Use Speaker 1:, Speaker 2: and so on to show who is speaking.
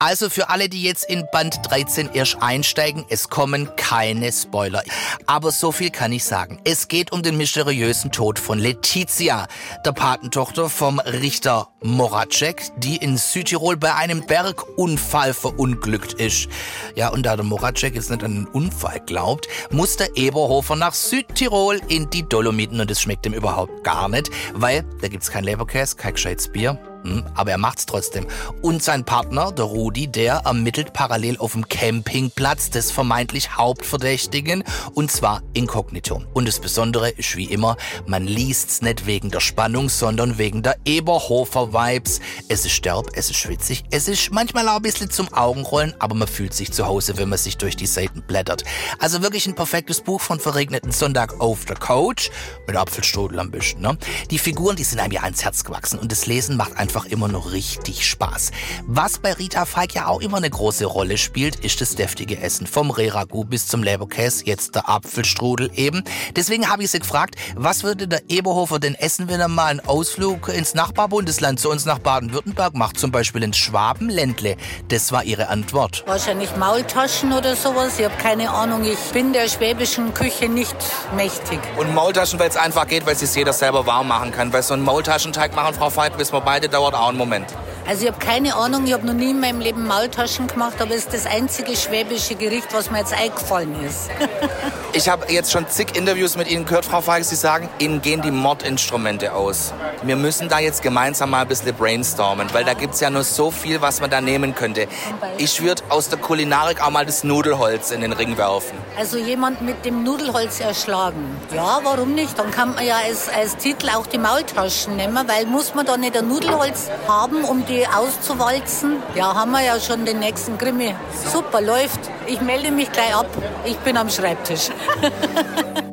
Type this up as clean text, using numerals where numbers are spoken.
Speaker 1: Also für alle, die jetzt in Band 13 erst einsteigen, es kommen keine Spoiler. Aber so viel kann ich sagen. Es geht um den mysteriösen Tod von Letizia, der Patentochter vom Richter Moravec, die in Südtirol bei einem Bergunfall verunglückt ist. Ja, und da der Moravec jetzt nicht an einen Unfall glaubt, muss der Eberhofer nach Südtirol in die Dolomiten und das schmeckt ihm überhaupt gar nicht, weil da gibt's kein Leberkäse, kein gescheites Bier. Aber er macht's trotzdem. Und sein Partner, der Rudi, der ermittelt parallel auf dem Campingplatz des vermeintlich Hauptverdächtigen, und zwar inkognito. Und das Besondere ist wie immer, man liest's nicht wegen der Spannung, sondern wegen der Eberhofer-Vibes. Es ist derb, es ist schwitzig, es ist manchmal auch ein bisschen zum Augenrollen, aber man fühlt sich zu Hause, wenn man sich durch die Seiten blättert. Also wirklich ein perfektes Buch von verregneten Sonntag auf der Couch, mit Apfelstrudel am besten, ne? Die Figuren, die sind einem ja ans Herz gewachsen und das Lesen macht einfach immer noch richtig Spaß. Was bei Rita Falk ja auch immer eine große Rolle spielt, ist das deftige Essen. Vom Rehragout bis zum Leberkäse, jetzt der Apfelstrudel eben. Deswegen habe ich sie gefragt, was würde der Eberhofer denn essen, wenn er mal einen Ausflug ins Nachbarbundesland zu uns nach Baden-Württemberg macht, zum Beispiel ins Schwabenländle? Das war ihre Antwort.
Speaker 2: Wahrscheinlich Maultaschen oder sowas. Ich habe keine Ahnung, ich bin der schwäbischen Küche nicht mächtig.
Speaker 1: Und Maultaschen, weil es einfach geht, weil es sich jeder selber warm machen kann. Weil so einen Maultaschenteig machen, Frau Falk, wissen wir beide, dauert auch einen Moment.
Speaker 2: Also ich habe keine Ahnung, ich habe noch nie in meinem Leben Maultaschen gemacht, aber es ist das einzige schwäbische Gericht, was mir jetzt eingefallen ist.
Speaker 1: Ich habe jetzt schon zig Interviews mit Ihnen gehört, Frau Falk, Sie sagen, Ihnen gehen die Mordinstrumente aus. Wir müssen da jetzt gemeinsam mal ein bisschen brainstormen, weil da gibt's ja nur so viel, was man da nehmen könnte. Ich würde aus der Kulinarik auch mal das Nudelholz in den Ring werfen.
Speaker 2: Also jemand mit dem Nudelholz erschlagen. Ja, warum nicht? Dann kann man ja als Titel auch die Maultaschen nehmen, weil muss man da nicht ein Nudelholz haben, um die auszuwalzen? Ja, haben wir ja schon den nächsten Krimi. Super, läuft. Ich melde mich gleich ab. Ich bin am Schreibtisch.